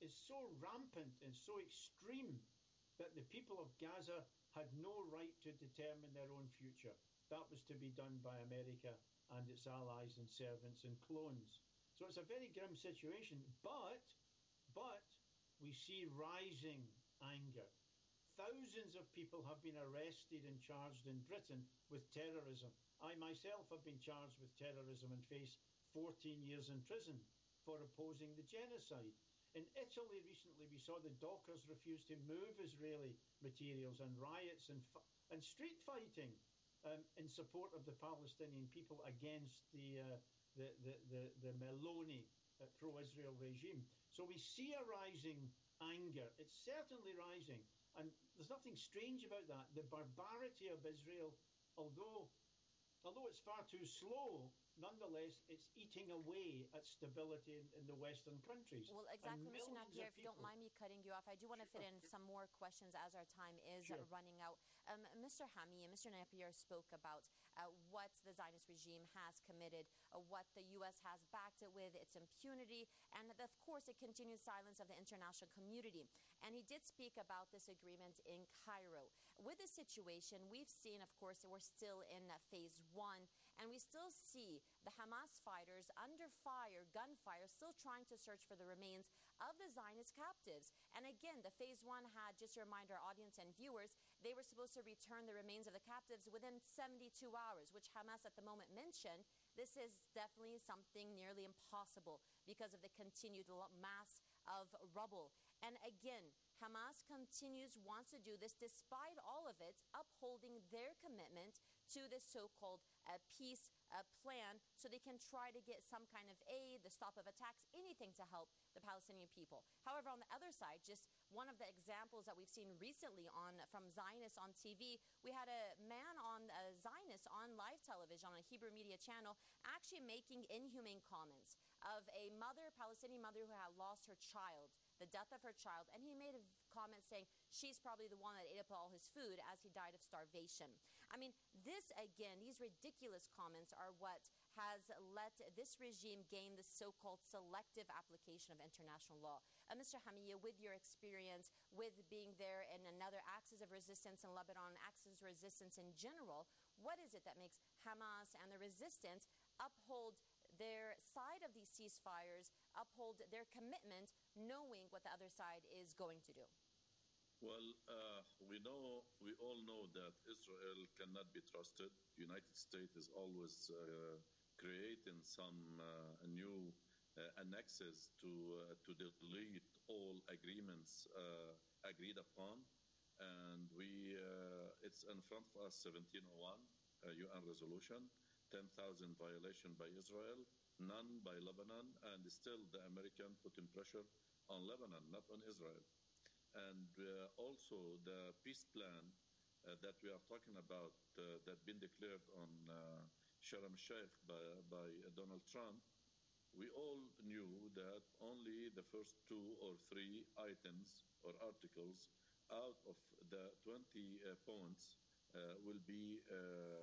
[SPEAKER 19] is so rampant and so extreme that the people of Gaza had no right to determine their own future. That was to be done by America and its allies and servants and clones. So it's a very grim situation, but, but we see rising anger. Thousands of people have been arrested and charged in Britain with terrorism. I myself have been charged with terrorism and face fourteen years in prison for opposing the genocide. In Italy recently, we saw the dockers refuse to move Israeli materials, and riots and, f- and street fighting um, in support of the Palestinian people against the, uh, the, the, the, the Meloni uh, pro-Israel regime. So we see a rising anger. It's certainly rising. And there's nothing strange about that. The barbarity of Israel, although although it's far too slow, nonetheless, it's eating away at stability in, in the Western countries.
[SPEAKER 18] Well, exactly,
[SPEAKER 19] And
[SPEAKER 18] Mister
[SPEAKER 19] millions
[SPEAKER 18] Napier,
[SPEAKER 19] of
[SPEAKER 18] if you don't
[SPEAKER 19] people-
[SPEAKER 18] mind me cutting you off, I do want to fit in some more questions as our time is
[SPEAKER 19] Sure.
[SPEAKER 18] running out. Um, Mister Hami and Mister Napier spoke about uh, what the Zionist regime has committed, uh, what the U S has backed it with, its impunity, and of course the continued silence of the international community. And he did speak about this agreement in Cairo. With this situation, we've seen, of course, that we're still in uh, phase one, and we still see the Hamas fighters under fire, gunfire, still trying to search for the remains of the Zionist captives. And again, the phase one had, just to remind our audience and viewers, they were supposed to return the remains of the captives within seventy-two hours, which Hamas at the moment mentioned. This is definitely something nearly impossible because of the continued lo- mass of rubble. And again, Hamas continues, wants to do this despite all of it, upholding their commitment to this so-called uh, peace uh, plan so they can try to get some kind of aid, the stop of attacks, anything to help the Palestinian people. However, on the other side, just one of the examples that we've seen recently on from Zionists on T V, we had a man on uh, Zionist on live television on a Hebrew media channel actually making inhumane comments of a mother, Palestinian mother who had lost her child, the death of her child, and he made a comment saying she's probably the one that ate up all his food as he died of starvation. I mean, this again, these ridiculous comments are what has let this regime gain the so-called selective application of international law. Uh, Mister Hamiya, with your experience with being there in another axis of resistance in Lebanon, axis of resistance in general, what is it that makes Hamas and the resistance uphold their side of these ceasefires, uphold their commitment, knowing what the other side is going to do?
[SPEAKER 14] Well, uh, we know, we all know that Israel cannot be trusted. United States is always uh, creating some uh, new uh, annexes to uh, to delete all agreements uh, agreed upon, and we uh, it's in front of us seventeen oh one uh, U N resolution, ten thousand violation by Israel, none by Lebanon, and still the American putting pressure on Lebanon, not on Israel. And uh, also the peace plan uh, that we are talking about uh, that been declared on uh, Sharm el-Sheikh by, by uh, Donald Trump, we all knew that only the first two or three items or articles out of the twenty uh, points uh, will be uh,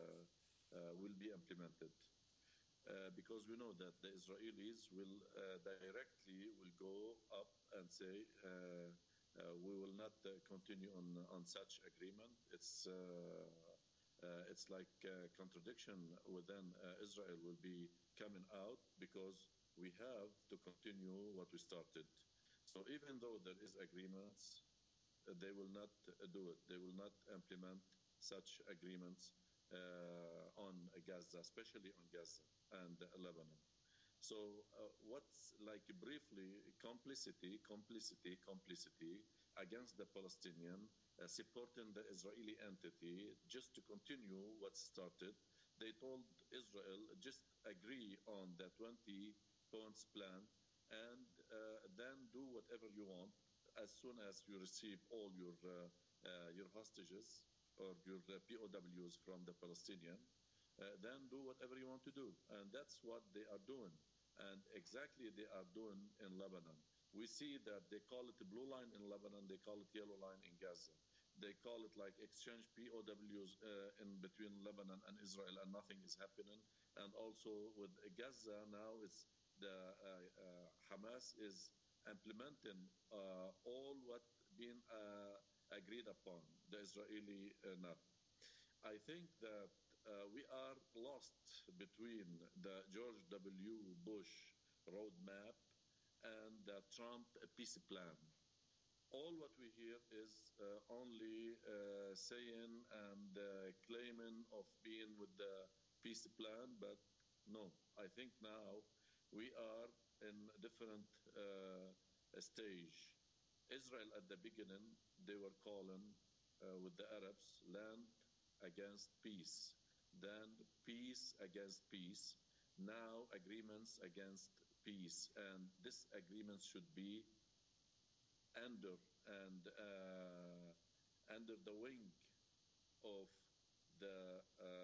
[SPEAKER 14] uh, will be implemented. Uh, because we know that the Israelis will uh, directly will go up and say uh, uh, we will not uh, continue on on such agreement. It's uh, uh, it's like a contradiction within uh, Israel will be coming out because we have to continue what we started. So even though there is agreements, uh, they will not uh, do it. They will not implement such agreements uh, on Gaza, especially on Gaza and uh, Lebanon. So uh, what's like briefly complicity, complicity, complicity against the Palestinian, uh, supporting the Israeli entity just to continue what started. They told Israel just agree on the twenty points plan and uh, then do whatever you want as soon as you receive all your uh, uh, your hostages or your uh, P O Ws from the Palestinian. Uh, then do whatever you want to do. And that's what they are doing. And exactly they are doing in Lebanon. We see that they call it the blue line in Lebanon, they call it yellow line in Gaza. They call it like exchange P O Ws uh, in between Lebanon and Israel, and nothing is happening. And also with Gaza now, it's the uh, uh, Hamas is implementing uh, all what been uh, agreed upon, the Israeli uh, narrative. I think that uh, we are lost between the George W. Bush roadmap and the Trump peace plan. All what we hear is uh, only uh, saying and uh, claiming of being with the peace plan, but no, I think now we are in a different uh, stage. Israel at the beginning, they were calling uh, with the Arabs land against peace, then peace against peace, now agreements against peace, and this agreement should be under and uh, under the wing of the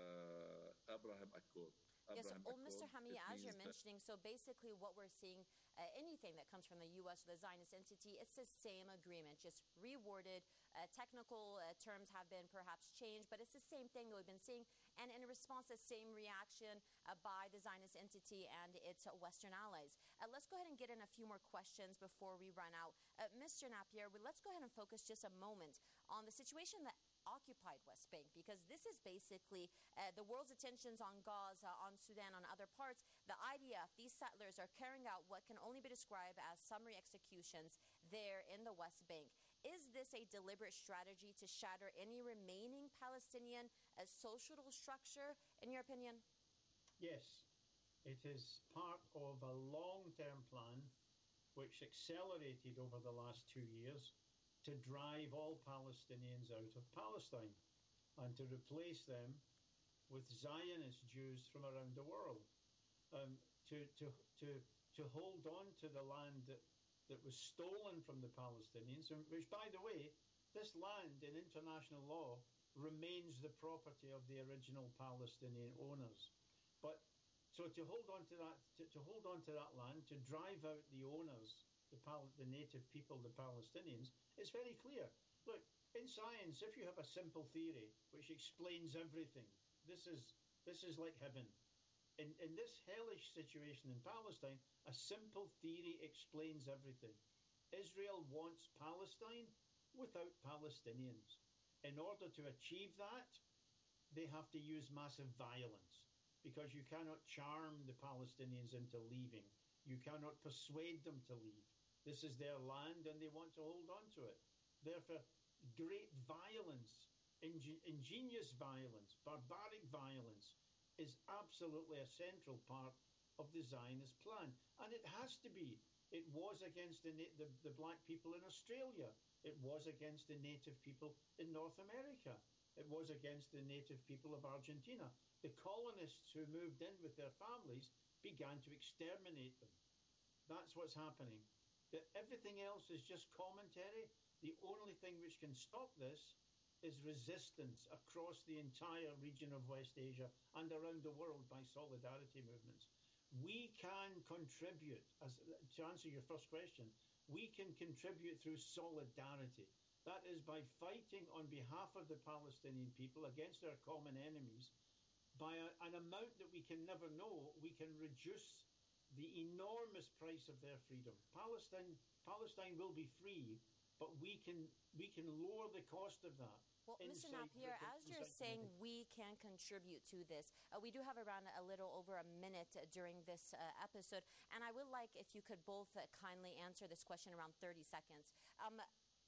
[SPEAKER 14] uh, Abraham Accord.
[SPEAKER 18] Yes,
[SPEAKER 14] Abraham
[SPEAKER 18] oh,
[SPEAKER 14] Accord,
[SPEAKER 18] Mister Hami,
[SPEAKER 14] it
[SPEAKER 18] as you're
[SPEAKER 14] means that-
[SPEAKER 18] mentioning, so basically what we're seeing, uh, anything that comes from the U S or the Zionist entity, it's the same agreement, just reworded. Uh, technical uh, terms have been perhaps changed, but it's the same thing that we've been seeing. And in response, the same reaction uh, by the Zionist entity and its uh, Western allies. Uh, let's go ahead and get in a few more questions before we run out. Uh, Mister Napier, well, let's go ahead and focus just a moment on the situation that occupied West Bank, because this is basically uh, the world's attentions on Gaza, on Sudan, on other parts. The I D F, these settlers are carrying out what can only be described as summary executions there in the West Bank. Is this a deliberate strategy to shatter any remaining Palestinian uh, social structure, in your opinion?
[SPEAKER 19] Yes, it is part of a long-term plan which accelerated over the last two years to drive all Palestinians out of Palestine and to replace them with Zionist Jews from around the world, um, to, to, to, to hold on to the land that, that was stolen from the Palestinians, and which, by the way, this land in international law remains the property of the original Palestinian owners. But so to hold on to that, to, to hold on to that land, to drive out the owners, the, Pal- the native people, the Palestinians, it's very clear. Look, in science, if you have a simple theory which explains everything, this is this is like heaven. In in this hellish situation in Palestine, a simple theory explains everything. Israel wants Palestine without Palestinians. In order to achieve that, they have to use massive violence, because you cannot charm the Palestinians into leaving. You cannot persuade them to leave. This is their land and they want to hold on to it. Therefore, great violence, ingen- ingenious violence, barbaric violence is absolutely a central part of the Zionist plan. And it has to be. It was against the, na- the, the black people in Australia. It was against the native people in North America. It was against the native people of Argentina. The colonists who moved in with their families began to exterminate them. That's what's happening. That everything else is just commentary. The only thing which can stop this is resistance across the entire region of West Asia and around the world by solidarity movements. We can contribute, as to answer your first question, we can contribute through solidarity. That is by fighting on behalf of the Palestinian people against their common enemies. By a, an amount that we can never know, we can reduce the enormous price of their freedom. Palestine, Palestine will be free, but we can we can lower the cost of that.
[SPEAKER 18] Well, Mister Napier, as you're saying, we can contribute to this. Uh, we do have around a little over a minute uh, during this uh, episode, and I would like if you could both uh, kindly answer this question around thirty seconds. Um,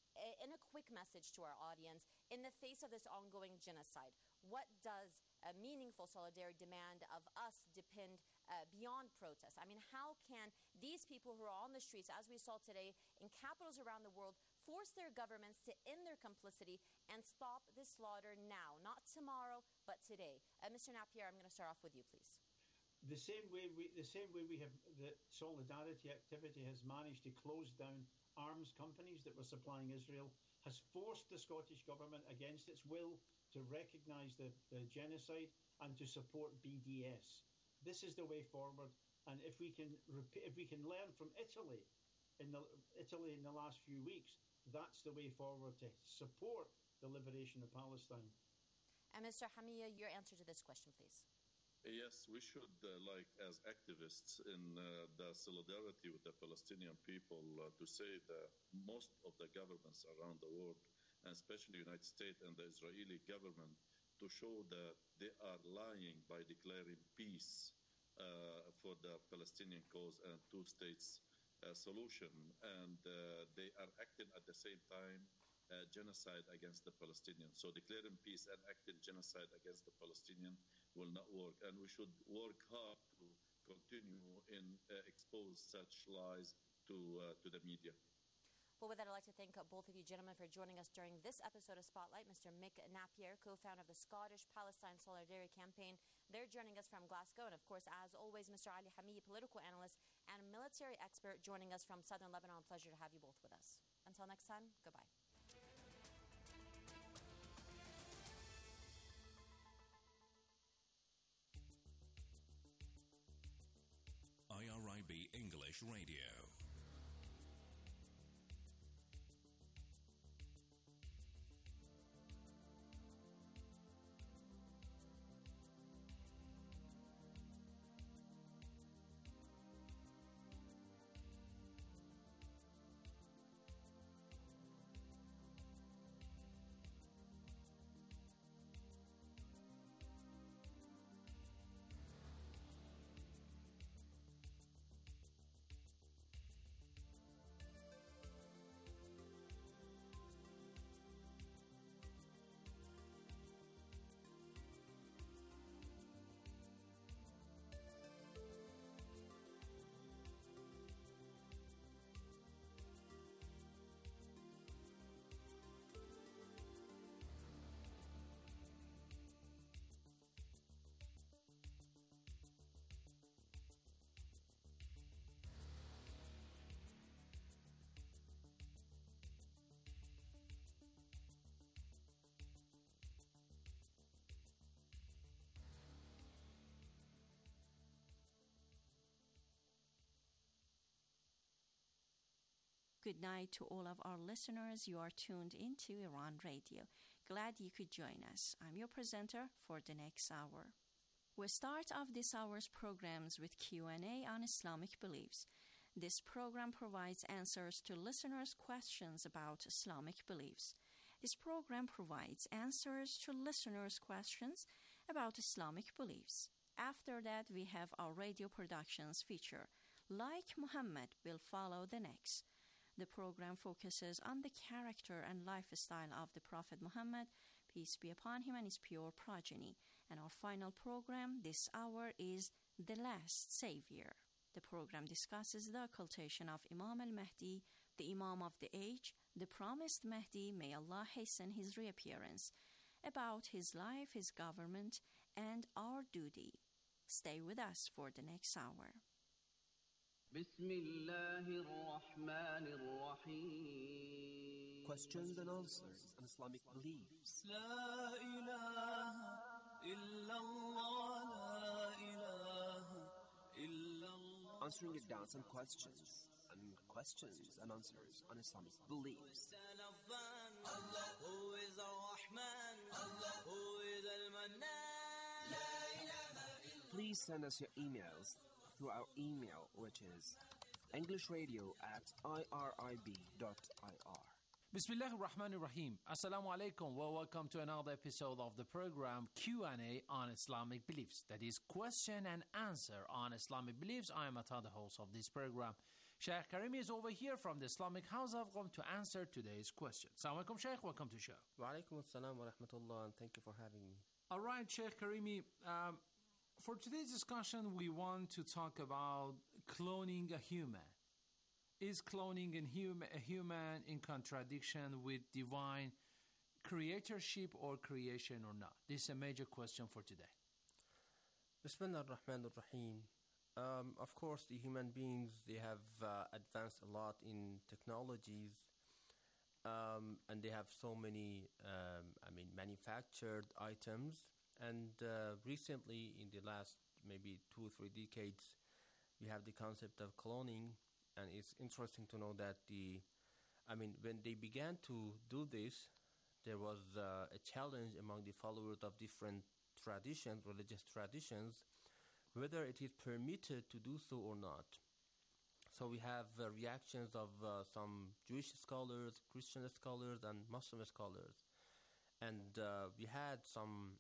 [SPEAKER 18] in a quick message to our audience, in the face of this ongoing genocide, what does a meaningful solidarity demand of us depend uh, beyond protests? I mean, how can these people who are on the streets, as we saw today, in capitals around the world, force their governments to end their complicity and stop this slaughter now, not tomorrow, but today? Uh, Mister Napier, I'm going to start off with you, please.
[SPEAKER 19] The same way we, the same way we have, the solidarity activity has managed to close down arms companies that were supplying Israel, has forced the Scottish Government against its will to recognise the, the genocide and to support B D S. This is the way forward, and if we can rep- if we can learn from Italy in the Italy in the last few weeks, that's the way forward to support the liberation of Palestine.
[SPEAKER 18] And Mister Hamia, your answer to this question, please.
[SPEAKER 14] Yes, we should, uh, like, as activists in uh, the solidarity with the Palestinian people, uh, to say that most of the governments around the world, and especially the United States and the Israeli government, to show that they are lying by declaring peace uh, for the Palestinian cause and two states uh, solution. And uh, they are acting at the same time Uh, genocide against the Palestinians. So declaring peace and acting genocide against the Palestinian will not work. And we should work hard to continue in uh, expose such lies to uh, to the media.
[SPEAKER 18] Well, with that, I'd like to thank uh, both of you gentlemen for joining us during this episode of Spotlight. Mister Mick Napier, co-founder of the Scottish Palestine Solidarity Campaign. They're joining us from Glasgow. And, of course, as always, Mister Ali Hamid, political analyst and military expert, joining us from southern Lebanon. Pleasure to have you both with us. Until next time, goodbye.
[SPEAKER 7] I R I B English Radio.
[SPEAKER 16] Good night to all of our listeners. You are tuned into Iran Radio. Glad you could join us. I'm your presenter for the next hour. We start off this hour's programs with Q and A on Islamic beliefs. This program provides answers to listeners' questions about Islamic beliefs. This program provides answers to listeners' questions about Islamic beliefs. After that, we have our radio productions feature, Like Muhammad, will follow the next. The program focuses on the character and lifestyle of the Prophet Muhammad, peace be upon him, and his pure progeny. And our final program this hour is The Last Savior. The program discusses the occultation of Imam al-Mahdi, the Imam of the age, the promised Mahdi, may Allah hasten his reappearance, about his life, his government, and our duty. Stay with us for the next hour.
[SPEAKER 20] Questions and answers on Islamic beliefs. Answering your doubts and questions, and questions and answers on Islamic beliefs. Please send us your emails through our email, which is englishradio at irib dot ir.
[SPEAKER 21] Bismillah ar-Rahman ar-Rahim. Assalamu alaikum. Well, welcome to another episode of the program Q and A on Islamic beliefs. That is question and answer on Islamic beliefs. I am Ata, the host of this program. Sheikh Karimi is over here from the Islamic House of Qom to answer today's question. Assalamu alaikum, Sheikh. Welcome to the show.
[SPEAKER 22] Wa alaikum assalam wa rahmatullah, and thank you for having me.
[SPEAKER 21] All right, Sheikh Karimi. Um, for today's discussion, we want to talk about cloning a human. Is cloning a human, a human in contradiction with divine creatorship or creation or not? This is a major question for today.
[SPEAKER 22] Bismillah ar-Rahman ar-Rahim. Um, of course, the human beings, they have uh, advanced a lot in technologies, um, and they have so many, um, I mean, manufactured items. And uh, recently, in the last maybe two or three decades, we have the concept of cloning. And it's interesting to know that the, I mean, when they began to do this, there was uh, a challenge among the followers of different traditions, religious traditions, whether it is permitted to do so or not. So we have uh, reactions of uh, some Jewish scholars, Christian scholars, and Muslim scholars. And uh, we had some